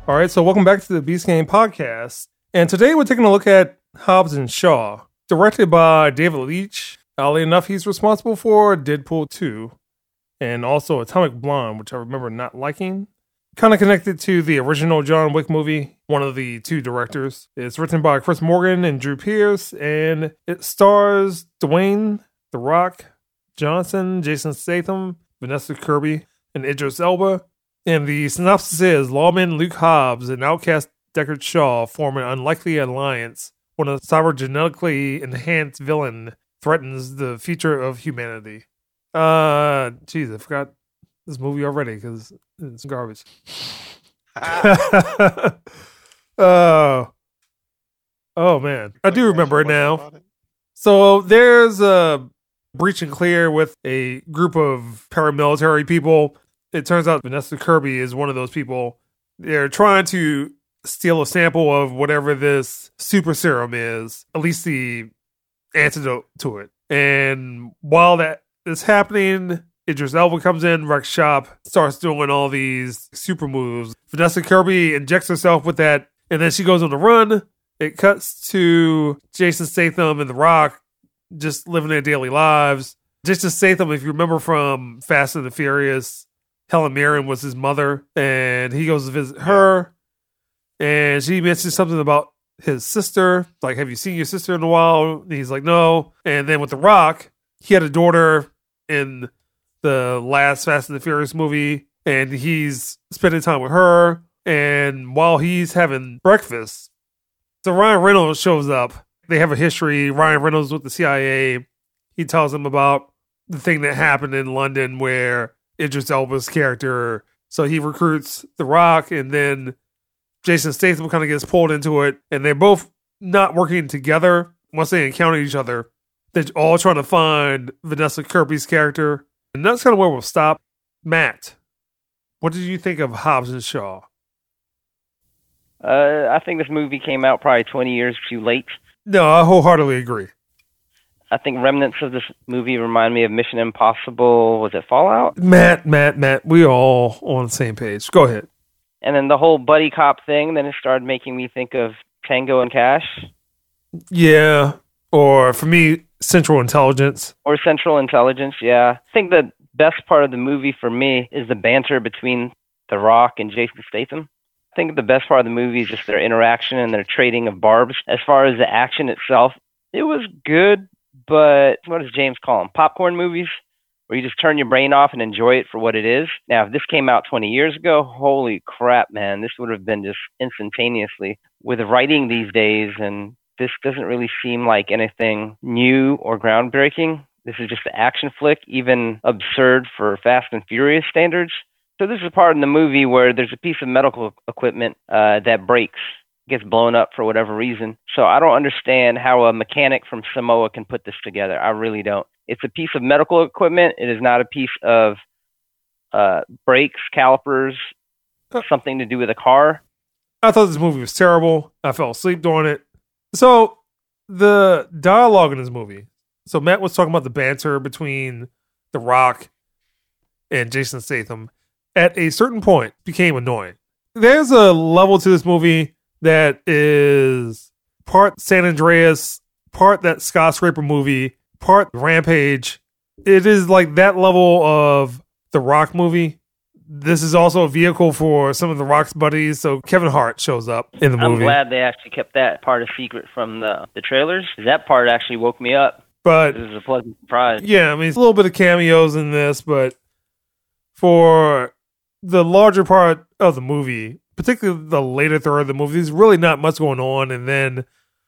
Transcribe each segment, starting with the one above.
All right, so welcome back to the Beast Game podcast. And today we're taking a look at Hobbs and Shaw, directed by David Leitch. Oddly enough, he's responsible for Deadpool 2 and also Atomic Blonde, which I remember not liking. Kind of connected to the original John Wick movie, one of the two directors. It's written by Chris Morgan and Drew Pearce, and it stars Dwayne The Rock Johnson, Jason Statham, Vanessa Kirby, and Idris Elba. And the synopsis is, lawman Luke Hobbs and outcast Deckard Shaw form an unlikely alliance when a cybergenetically enhanced villain threatens the future of humanity. Jeez, I forgot this movie already because it's garbage. Oh man, I do remember it now. So there's a breach and clear with a group of paramilitary people. It turns out Vanessa Kirby is one of those people. They're trying to steal a sample of whatever this super serum is, at least the antidote to it. And while that is happening, Idris Elba comes in, wrecks shop, starts doing all these super moves. Vanessa Kirby injects herself with that, and then she goes on the run. It cuts to Jason Statham and The Rock just living their daily lives. Jason Statham, if you remember from Fast and the Furious, Helen Mirren was his mother, and he goes to visit her, and she mentions something about his sister. Like, have you seen your sister in a while? And he's like, no. And then with The Rock, he had a daughter in the last Fast and the Furious movie, and he's spending time with her. And while he's having breakfast, so Ryan Reynolds shows up. They have a history. Ryan Reynolds with the CIA. He tells him about the thing that happened in London where Idris Elba's character, so he recruits The Rock, and then Jason Statham kind of gets pulled into it, and they're both not working together. Once they encounter each other, they're all trying to find Vanessa Kirby's character, and that's kind of where we'll stop. Matt, what did you think of Hobbs and Shaw? I think this movie came out probably 20 years too late. No, I wholeheartedly agree. I think remnants of this movie remind me of Mission Impossible. Was it Fallout? Matt, we all on the same page. Go ahead. And then the whole buddy cop thing, then it started making me think of Tango and Cash. Yeah, or for me, Central Intelligence. Or Central Intelligence, yeah. I think the best part of the movie for me is the banter between The Rock and Jason Statham. I think the best part of the movie is just their interaction and their trading of barbs. As far as the action itself, it was good. But what does James call them? Popcorn movies? Where you just turn your brain off and enjoy it for what it is. Now, if this came out 20 years ago, holy crap, man, this would have been just instantaneously. With writing these days, and this doesn't really seem like anything new or groundbreaking. This is just an action flick, even absurd for Fast and Furious standards. So this is a part in the movie where there's a piece of medical equipment that breaks. Gets blown up for whatever reason. So I don't understand how a mechanic from Samoa can put this together. I really don't. It's a piece of medical equipment. It is not a piece of brakes, calipers, something to do with a car. I thought this movie was terrible. I fell asleep during it. So the dialogue in this movie. So Matt was talking about the banter between The Rock and Jason Statham. At a certain point, became annoying. There's a level to this movie that is part San Andreas, part that skyscraper movie, part Rampage. It is like that level of the Rock movie. This is also a vehicle for some of the Rock's buddies. So Kevin Hart shows up in the movie. I'm glad they actually kept that part a secret from the trailers. That part actually woke me up. But it was a pleasant surprise. Yeah, I mean, it's a little bit of cameos in this, but for the larger part of the movie, particularly the later third of the movie, there's really not much going on. And then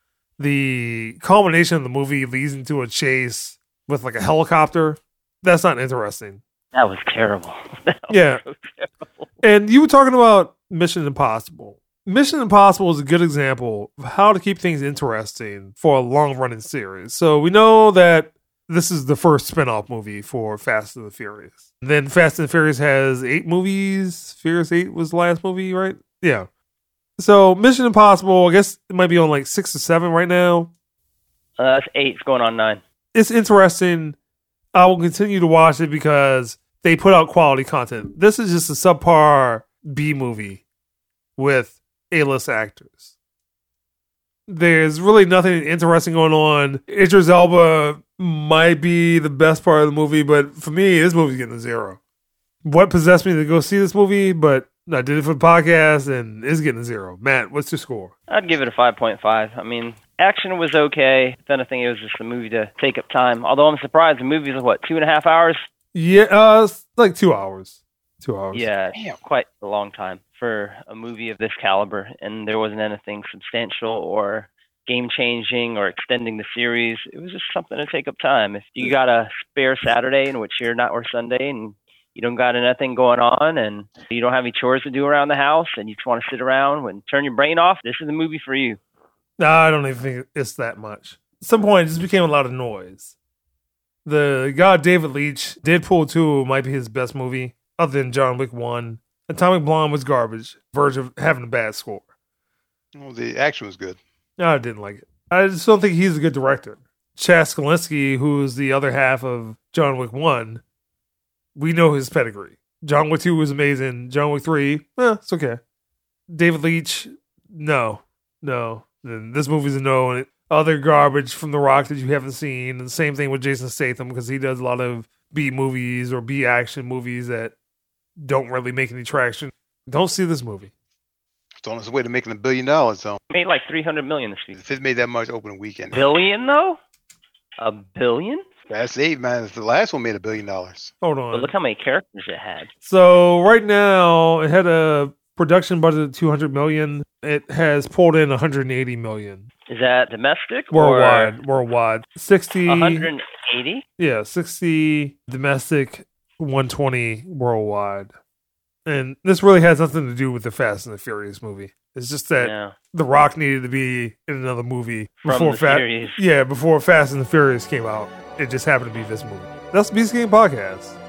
the culmination of the movie leads into a chase with like a helicopter. That's not interesting. That was terrible. That was yeah. so terrible. And you were talking about Mission Impossible. Mission Impossible is a good example of how to keep things interesting for a long-running series. So we know that this is the first spin-off movie for Fast and the Furious. And then Fast and the Furious has 8 movies. Furious 8 was the last movie, right? Yeah. So Mission Impossible, I guess it might be on like 6 or 7 right now. That's 8. It's going on 9. It's interesting. I will continue to watch it because they put out quality content. This is just a subpar B movie. with A-list actors. There's really nothing interesting going on. Idris Elba might be the best part of the movie, but for me, this movie's getting a 0. What possessed me to go see this movie? But I did it for the podcast, and it's getting a 0. Matt, what's your score? I'd give it a 5.5. I mean, action was okay. Then I think it was just a movie to take up time. Although I'm surprised the movie is, 2.5 hours? Yeah, it's like 2 hours. 2 hours. Yeah, quite a long time for a movie of this caliber, and there wasn't anything substantial or game-changing or extending the series. It was just something to take up time. If you got a spare Saturday in which you're not, or Sunday, and you don't got anything going on, and you don't have any chores to do around the house, and you just want to sit around and turn your brain off, this is the movie for you. No, I don't even think it's that much. At some point, it just became a lot of noise. The guy David Leitch, Deadpool 2 might be his best movie, other than John Wick 1. Atomic Blonde was garbage, verge of having a bad score. Well, the action was good. No, I didn't like it. I just don't think he's a good director. Chaz Skalinsky, who's the other half of John Wick 1, we know his pedigree. John Wick 2 was amazing. John Wick 3, it's okay. David Leitch, no. And this movie's a no. And other garbage from The Rock that you haven't seen. And the same thing with Jason Statham, because he does a lot of B movies or B action movies that don't really make any traction. Don't see this movie. It's on its way to making $1 billion, so. Made like $300 million this week. If it made that much opening weekend. Billion, though? $1 billion? That's 8, man. The last one made $1 billion. Hold on. But look how many characters it had. So right now, it had a production budget of $200 million. It has pulled in $180 million. Is that domestic? Worldwide. 60. 180? Yeah, 60 domestic, 120 worldwide. And this really has nothing to do with the Fast and the Furious movie. It's just that The Rock needed to be in another movie before Fast and the Furious came out. It just happened to be this movie. That's the Beast Game Podcast.